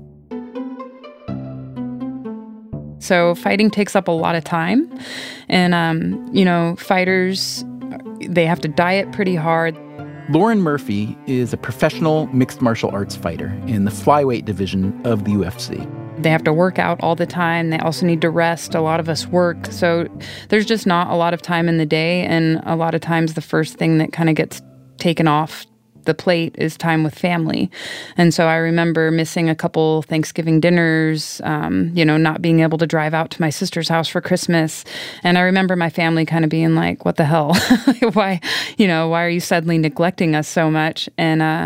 So fighting takes up a lot of time. And, um, you know, fighters, they have to diet pretty hard. Lauren Murphy is a professional mixed martial arts fighter in the flyweight division of the U F C. They have to work out all the time. They also need to rest. A lot of us work. So there's just not a lot of time in the day. And a lot of times the first thing that kind of gets taken off the plate is time with family. And so I remember missing a couple Thanksgiving dinners, um, you know, not being able to drive out to my sister's house for Christmas. And I remember my family kind of being like, what the hell? Why, you know, why are you suddenly neglecting us so much? And uh,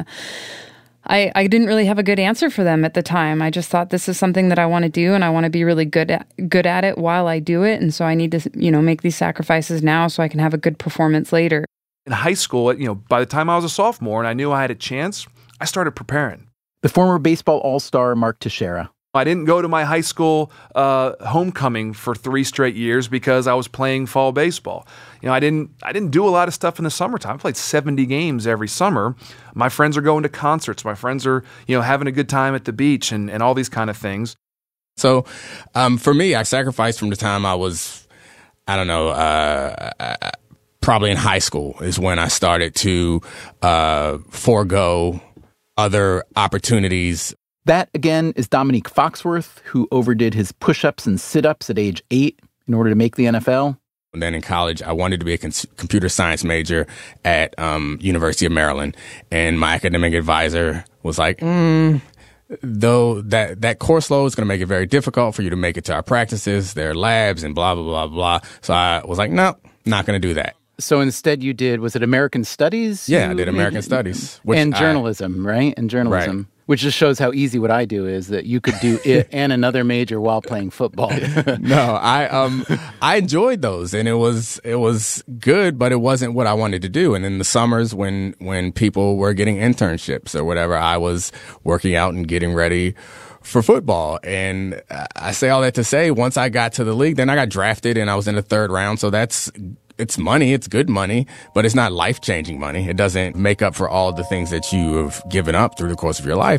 I, I didn't really have a good answer for them at the time. I just thought, this is something that I want to do, and I want to be really good at, good at it while I do it. And so I need to, you know, make these sacrifices now so I can have a good performance later. In high school, you know, by the time I was a sophomore and I knew I had a chance, I started preparing. The former baseball all-star Mark Teixeira. I didn't go to my high school uh, homecoming for three straight years because I was playing fall baseball. You know, I didn't I didn't do a lot of stuff in the summertime. I played seventy games every summer. My friends are going to concerts. My friends are, you know, having a good time at the beach and, and all these kind of things. So um, for me, I sacrificed from the time I was, I don't know, uh, I, probably in high school is when I started to uh, forego other opportunities. That, again, is Dominique Foxworth, who overdid his push-ups and sit-ups at age eight in order to make the N F L. And then in college, I wanted to be a con- computer science major at um, University of Maryland. And my academic advisor was like, mm, though that, that course load is going to make it very difficult for you to make it to our practices, their labs, and blah, blah, blah, blah. So I was like, no, not going to do that. So instead you did, was it American Studies? Yeah, I did American Studies. Which and journalism, I, right? And journalism. Right. Which just shows how easy what I do is, that you could do it and another major while playing football. No, I um I enjoyed those, and it was it was good, but it wasn't what I wanted to do. And in the summers when when people were getting internships or whatever, I was working out and getting ready for football. And I say all that to say, once I got to the league, then I got drafted and I was in the third round. So that's It's money, it's good money, but it's not life-changing money. It doesn't make up for all the things that you have given up through the course of your life.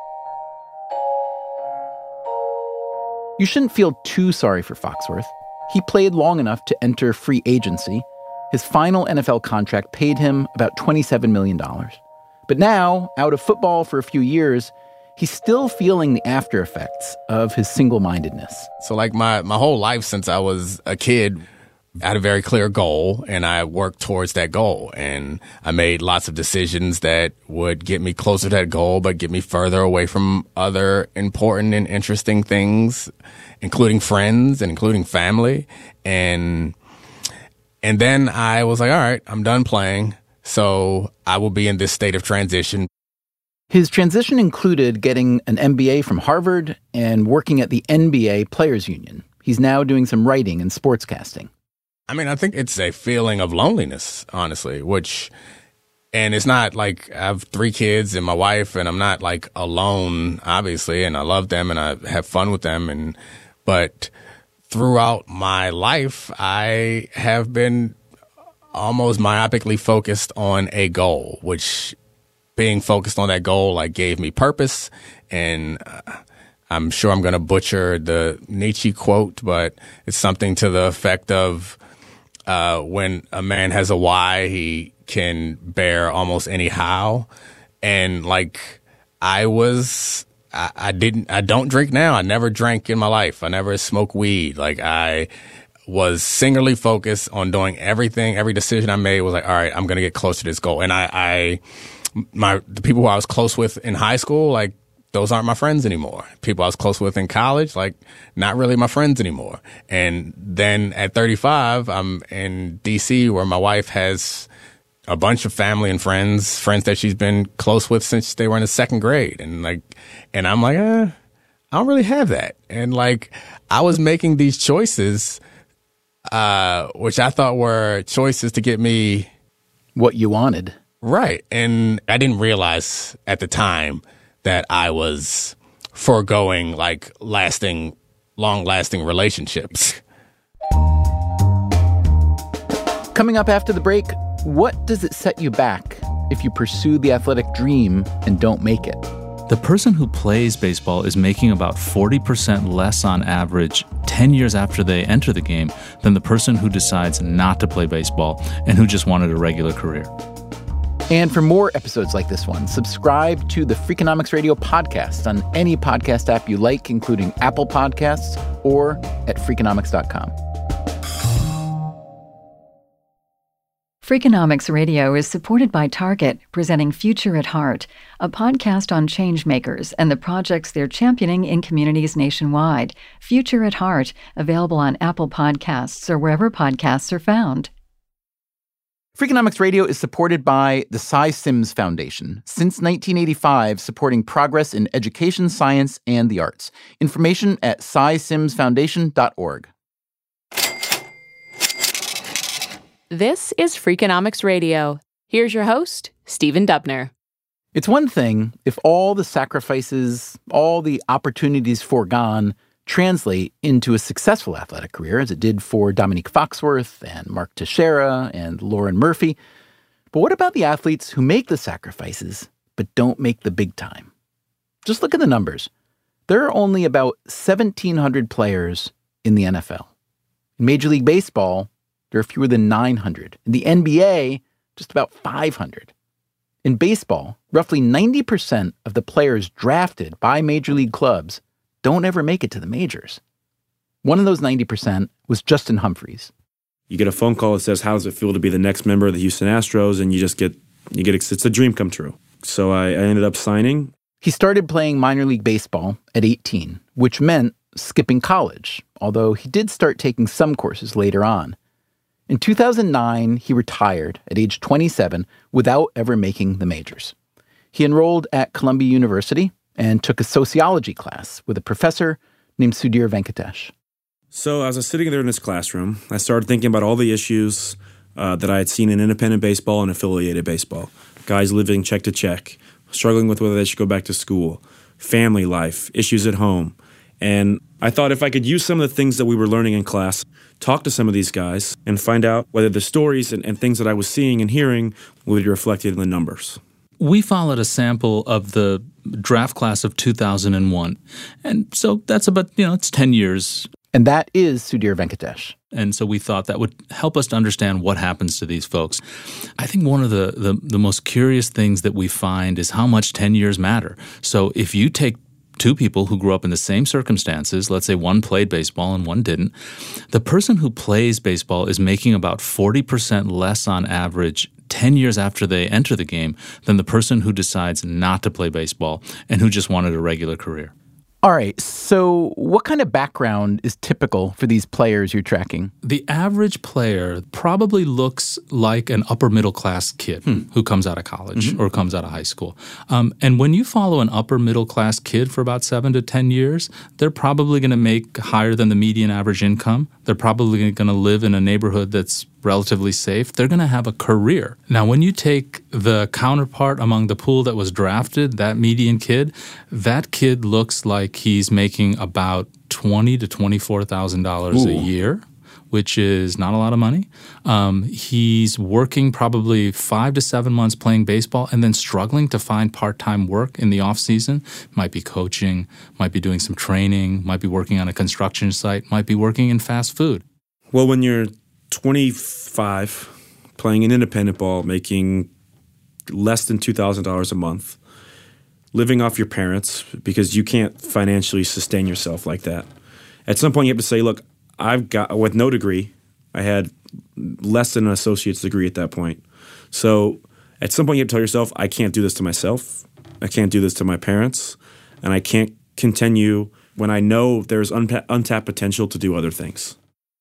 You shouldn't feel too sorry for Foxworth. He played long enough to enter free agency. His final N F L contract paid him about twenty-seven million dollars. But now, out of football for a few years, he's still feeling the after effects of his single-mindedness. So like my, my whole life since I was a kid, I had a very clear goal, and I worked towards that goal. And I made lots of decisions that would get me closer to that goal, but get me further away from other important and interesting things, including friends and including family. And and then I was like, all right, I'm done playing, so I will be in this state of transition. His transition included getting an M B A from Harvard and working at the N B A Players Union. He's now doing some writing and sportscasting. I mean, I think it's a feeling of loneliness, honestly, which, and it's not like I have three kids and my wife, and I'm not like alone, obviously, and I love them and I have fun with them. And, but throughout my life, I have been almost myopically focused on a goal, which being focused on that goal, like, gave me purpose. And uh, I'm sure I'm going to butcher the Nietzsche quote, but it's something to the effect of, Uh, when a man has a why, he can bear almost any how. And like, I was, I, I didn't, I don't drink now. I never drank in my life. I never smoked weed. Like, I was singularly focused on doing everything. Every decision I made was like, all right, I'm going to get closer to this goal. And I, I, my, the people who I was close with in high school, like, those aren't my friends anymore. People I was close with in college, like, not really my friends anymore. And then at thirty-five, I'm in D C, where my wife has a bunch of family and friends, friends that she's been close with since they were in the second grade. And like, and I'm like, eh, I don't really have that. And like, I was making these choices, uh, which I thought were choices to get me what you wanted. Right. And I didn't realize at the time that I was foregoing like lasting, long-lasting relationships. Coming up after the break, what does it set you back if you pursue the athletic dream and don't make it? The person who plays baseball is making about forty percent less on average ten years after they enter the game than the person who decides not to play baseball and who just wanted a regular career. And for more episodes like this one, subscribe to the Freakonomics Radio podcast on any podcast app you like, including Apple Podcasts or at freakonomics dot com. Freakonomics Radio is supported by Target, presenting Future at Heart, a podcast on changemakers and the projects they're championing in communities nationwide. Future at Heart, available on Apple Podcasts or wherever podcasts are found. Freakonomics Radio is supported by the Cy Sims Foundation, since nineteen eighty-five, supporting progress in education, science, and the arts. Information at cy sims foundation dot org. This is Freakonomics Radio. Here's your host, Stephen Dubner. It's one thing if all the sacrifices, all the opportunities foregone translate into a successful athletic career, as it did for Dominique Foxworth and Mark Teixeira and Lauren Murphy. But what about the athletes who make the sacrifices but don't make the big time? Just look at the numbers. There are only about seventeen hundred players in the N F L. In Major League Baseball, there are fewer than nine hundred. In the N B A, just about five hundred. In baseball, roughly ninety percent of the players drafted by major league clubs don't ever make it to the majors. One of those ninety percent was Justin Humphries. You get a phone call that says, how does it feel to be the next member of the Houston Astros? And you just get, you get, it's a dream come true. So I, I ended up signing. He started playing minor league baseball at eighteen, which meant skipping college, although he did start taking some courses later on. In two thousand nine, he retired at age twenty-seven without ever making the majors. He enrolled at Columbia University and took a sociology class with a professor named Sudhir Venkatesh. So as I was sitting there in this classroom, I started thinking about all the issues uh, that I had seen in independent baseball and affiliated baseball. Guys living check to check, struggling with whether they should go back to school, family life, issues at home. And I thought if I could use some of the things that we were learning in class, talk to some of these guys, and find out whether the stories and, and things that I was seeing and hearing would be reflected in the numbers. We followed a sample of the draft class of two thousand one. And so that's about, you know, it's ten years. And that is Sudhir Venkatesh. And so we thought that would help us to understand what happens to these folks. I think one of the, the, the most curious things that we find is how much ten years matter. So if you take two people who grew up in the same circumstances, let's say one played baseball and one didn't, the person who plays baseball is making about forty percent less on average ten years after they enter the game than the person who decides not to play baseball and who just wanted a regular career. All right, so what kind of background is typical for these players you're tracking? The average player probably looks like an upper middle class kid hmm. who comes out of college mm-hmm. or comes out of high school. Um, and when you follow an upper middle class kid for about seven to ten years, they're probably going to make higher than the median average income. They're probably going to live in a neighborhood that's relatively safe. They're going to have a career. Now, when you take the counterpart among the pool that was drafted, that median kid, that kid looks like he's making about twenty thousand to twenty-four thousand dollars a year, which is not a lot of money. Um, he's working probably five to seven months playing baseball and then struggling to find part-time work in the off-season. Might be coaching, might be doing some training, might be working on a construction site, might be working in fast food. Well, when you're twenty-five, playing an independent ball, making less than two thousand dollars a month, living off your parents because you can't financially sustain yourself like that. At some point, you have to say, look, I've got, with no degree, I had less than an associate's degree at that point. So at some point, you have to tell yourself, I can't do this to myself. I can't do this to my parents. And I can't continue when I know there's unpa- untapped potential to do other things.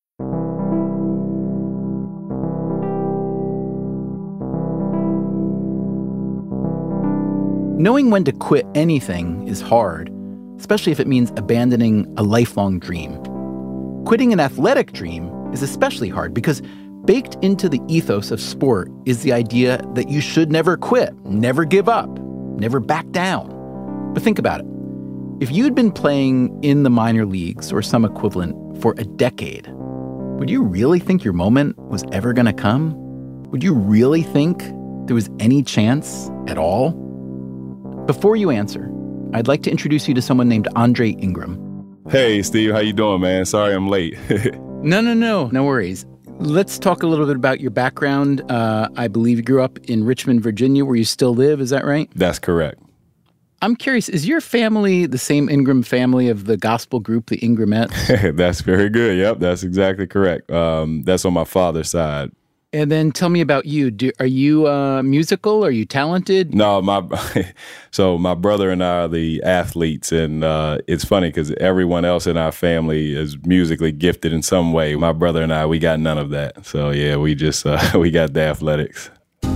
Knowing when to quit anything is hard, especially if it means abandoning a lifelong dream. Quitting an athletic dream is especially hard because baked into the ethos of sport is the idea that you should never quit, never give up, never back down. But think about it. If you'd been playing in the minor leagues or some equivalent for a decade, would you really think your moment was ever going to come? Would you really think there was any chance at all? Before you answer, I'd like to introduce you to someone named Andre Ingram. Hey, Steve, how you doing, man? Sorry I'm late. No, no, no, no worries. Let's talk a little bit about your background. Uh, I believe you grew up in Richmond, Virginia, where you still live. Is that right? That's correct. I'm curious, is your family the same Ingram family of the gospel group, the Ingramettes? That's very good. Yep, that's exactly correct. Um, that's on my father's side. And then tell me about you. Do, are you uh, musical? Are you talented? No, my so my brother and I are the athletes, and uh, it's funny because everyone else in our family is musically gifted in some way. My brother and I, we got none of that. So yeah, we just uh, we got the athletics.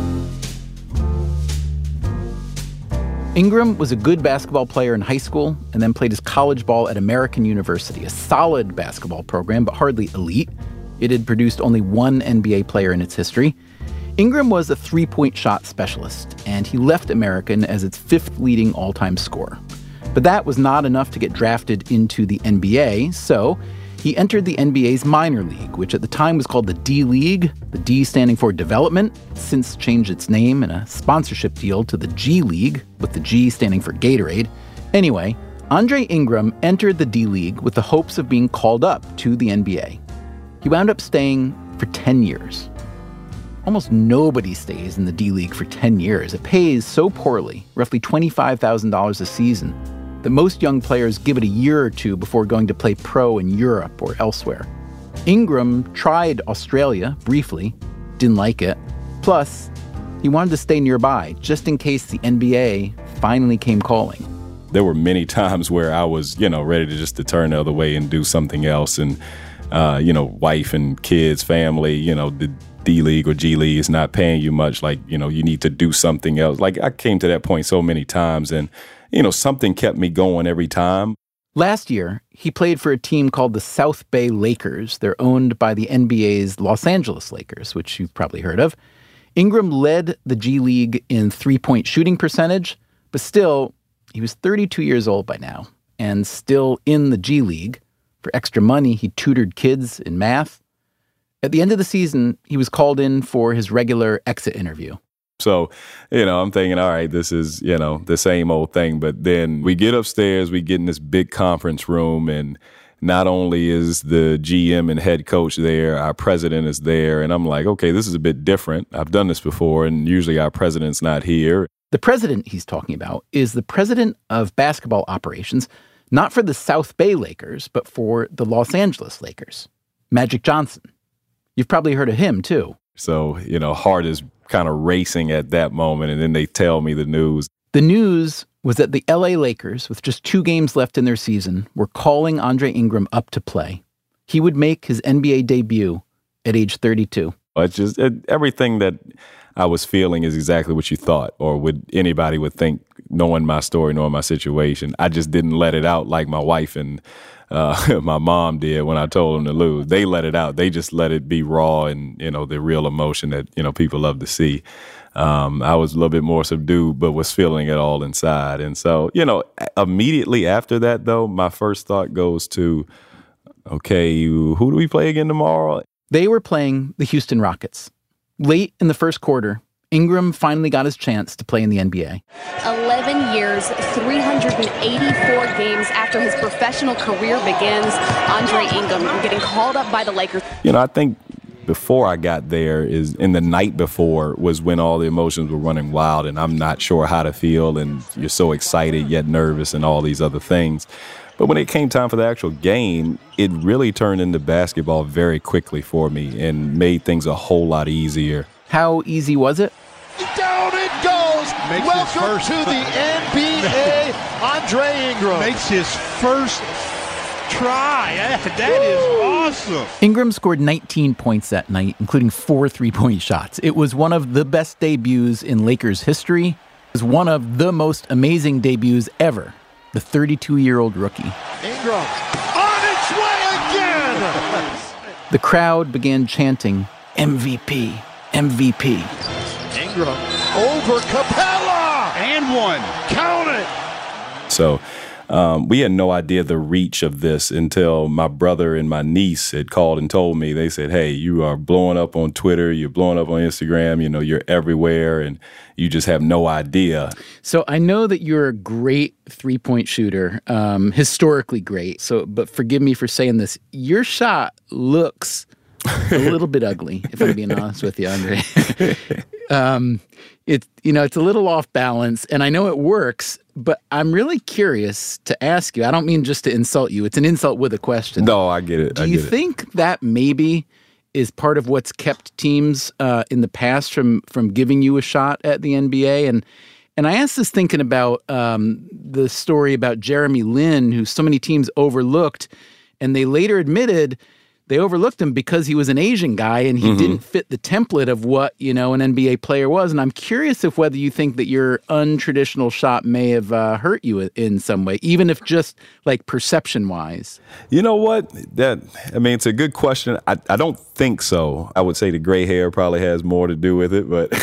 Ingram was a good basketball player in high school and then played his college ball at American University, a solid basketball program, but hardly elite. It had produced only one N B A player in its history. Ingram was a three-point shot specialist, and he left American as its fifth leading all-time scorer. But that was not enough to get drafted into the N B A, so he entered the N B A's minor league, which at the time was called the D-League, the D standing for development, since changed its name in a sponsorship deal to the G-League, with the G standing for Gatorade. Anyway, Andre Ingram entered the D-League with the hopes of being called up to the N B A. He wound up staying for ten years. Almost nobody stays in the D-League for ten years. It pays so poorly, roughly twenty-five thousand dollars a season, that most young players give it a year or two before going to play pro in Europe or elsewhere. Ingram tried Australia briefly, didn't like it. Plus, he wanted to stay nearby, just in case the N B A finally came calling. There were many times where I was, you know, ready to just to turn the other way and do something else. And, uh, you know, wife and kids, family, you know, the D-League or G-League is not paying you much. Like, you know, you need to do something else. Like, I came to that point so many times, and, you know, something kept me going every time. Last year, he played for a team called the South Bay Lakers. They're owned by the N B A's Los Angeles Lakers, which you've probably heard of. Ingram led the G League in three-point shooting percentage, but still, he was thirty-two years old by now and still in the G League. For extra money, he tutored kids in math. At the end of the season, he was called in for his regular exit interview. So, you know, I'm thinking, all right, this is, you know, the same old thing. But then we get upstairs, we get in this big conference room, and not only is the G M and head coach there, our president is there. And I'm like, okay, this is a bit different. I've done this before, and usually our president's not here. The president he's talking about is the president of basketball operations, not for the South Bay Lakers, but for the Los Angeles Lakers, Magic Johnson. You've probably heard of him, too. So, you know, heart is kind of racing at that moment, and then they tell me the news. The news was that the L A Lakers, with just two games left in their season, were calling Andre Ingram up to play. He would make his N B A debut at age thirty-two. It's just it, everything that I was feeling is exactly what you thought, or would anybody would think, knowing my story, knowing my situation. I just didn't let it out like my wife and uh, my mom did when I told them to lose. They let it out. They just let it be raw and, you know, the real emotion that, you know, people love to see. Um, I was a little bit more subdued, but was feeling it all inside. And so, you know, immediately after that, though, my first thought goes to, okay, who do we play again tomorrow? They were playing the Houston Rockets. Late in the first quarter, Ingram finally got his chance to play in the N B A. eleven years, three hundred eighty-four games after his professional career begins, Andre Ingram getting called up by the Lakers. You know, I think before I got there is in the night before was when all the emotions were running wild and I'm not sure how to feel and you're so excited yet nervous and all these other things. But when it came time for the actual game, it really turned into basketball very quickly for me and made things a whole lot easier. How easy was it? Down it goes. Makes Welcome first, to the N B A, Andre Ingram. Makes his first try. That is awesome. Ingram scored nineteen points that night, including four three-point shots. It was one of the best debuts in Lakers history. It was one of the most amazing debuts ever. The thirty-two-year-old rookie. Ingram on its way again. The crowd began chanting, M V P, M V P. Ingram over Capella. And one. Count it. So um, we had no idea the reach of this until my brother and my niece had called and told me. They said, hey, you are blowing up on Twitter. You're blowing up on Instagram. You know, you're everywhere. And you just have no idea. So I know that you're a great three-point shooter, um, historically great. So, but forgive me for saying this. Your shot looks a little bit ugly, if I'm being honest with you, Andre. um, it, you know, it's a little off balance, and I know it works, but I'm really curious to ask you. I don't mean just to insult you. It's an insult with a question. No, I get it. Do I you get think it. that maybe is part of what's kept teams uh, in the past from from giving you a shot at the N B A? And and I asked this thinking about um, the story about Jeremy Lin, who so many teams overlooked, and they later admitted they overlooked him because he was an Asian guy and he mm-hmm. didn't fit the template of what, you know, an N B A player was. And I'm curious if whether you think that your untraditional shot may have uh, hurt you in some way, even if just like perception wise. You know what? That I mean, it's a good question. I, I don't think so. I would say the gray hair probably has more to do with it. But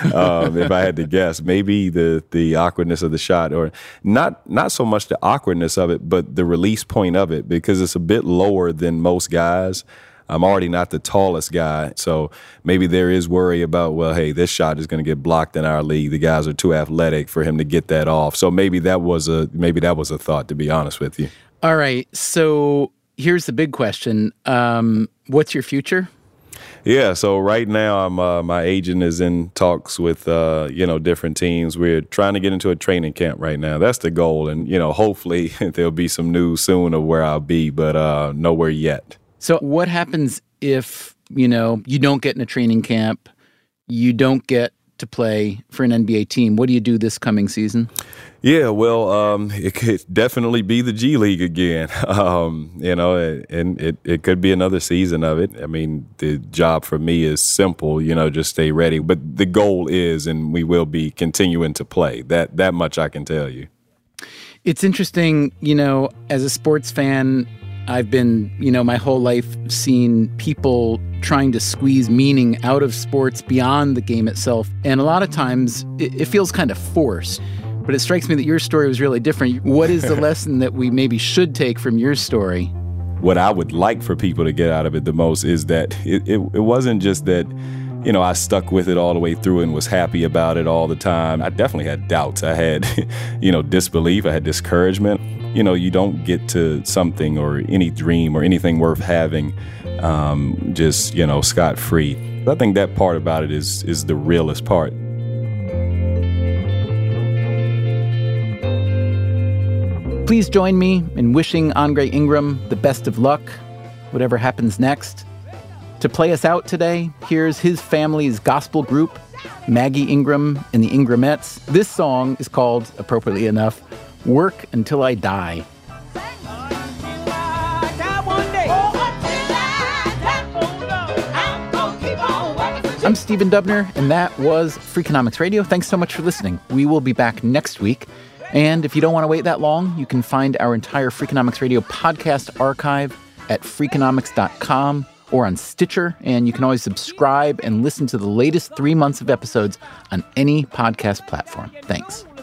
um, if I had to guess, maybe the the awkwardness of the shot, or not not so much the awkwardness of it, but the release point of it, because it's a bit lower than most guys. I'm already not the tallest guy, so maybe there is worry about, well, hey, this shot is going to get blocked in our league. The guys are too athletic for him to get that off. So maybe that was a maybe that was a thought, to be honest with you. All right, so here's the big question. Um, what's your future? Yeah, so right now I'm uh, my agent is in talks with uh, you know different teams. We're trying to get into a training camp right now. That's the goal, and you know hopefully there'll be some news soon of where I'll be, but uh, nowhere yet. So what happens if, you know, you don't get in a training camp, you don't get to play for an N B A team? What do you do this coming season? Yeah, well, um, it could definitely be the G League again, um, you know, and it, it could be another season of it. I mean, the job for me is simple, you know, just stay ready. But the goal is, and we will be continuing to play. That that much I can tell you. It's interesting, you know, as a sports fan, I've been, you know, my whole life seeing people trying to squeeze meaning out of sports beyond the game itself. And a lot of times it, it feels kind of forced. But it strikes me that your story was really different. What is the lesson that we maybe should take from your story? What I would like for people to get out of it the most is that it, it, it wasn't just that, you know, I stuck with it all the way through and was happy about it all the time. I definitely had doubts. I had, you know, disbelief. I had discouragement. You know, you don't get to something or any dream or anything worth having um, just, you know, scot-free. I think that part about it is is the realest part. Please join me in wishing Andre Ingram the best of luck, whatever happens next. To play us out today, here's his family's gospel group, Maggie Ingram and the Ingramettes. This song is called, appropriately enough, Work Until I Die. I'm Stephen Dubner, and that was Freakonomics Radio. Thanks so much for listening. We will be back next week. And if you don't want to wait that long, you can find our entire Freakonomics Radio podcast archive at freakonomics dot com or on Stitcher. And you can always subscribe and listen to the latest three months of episodes on any podcast platform. Thanks.